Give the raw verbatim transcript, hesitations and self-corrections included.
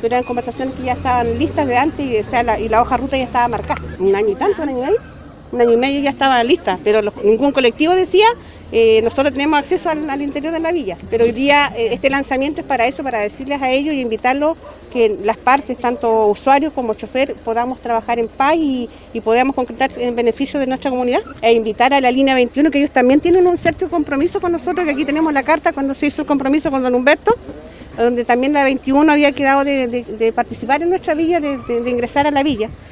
pero eran conversaciones que ya estaban listas de antes y, o sea, la, y la hoja ruta ya estaba marcada. Un año y tanto, un año y medio. Un año y medio ya estaba lista, pero los, ningún colectivo decía, eh, nosotros tenemos acceso al, al interior de la villa. Pero hoy día eh, este lanzamiento es para eso, para decirles a ellos y invitarlos que las partes, tanto usuarios como chofer, podamos trabajar en paz y, y podamos concretar en beneficio de nuestra comunidad. E invitar a la línea veintiuno, que ellos también tienen un cierto compromiso con nosotros, que aquí tenemos la carta cuando se hizo el compromiso con don Humberto, donde también la veintiuno había quedado de, de, de participar en nuestra villa, de, de, de ingresar a la villa.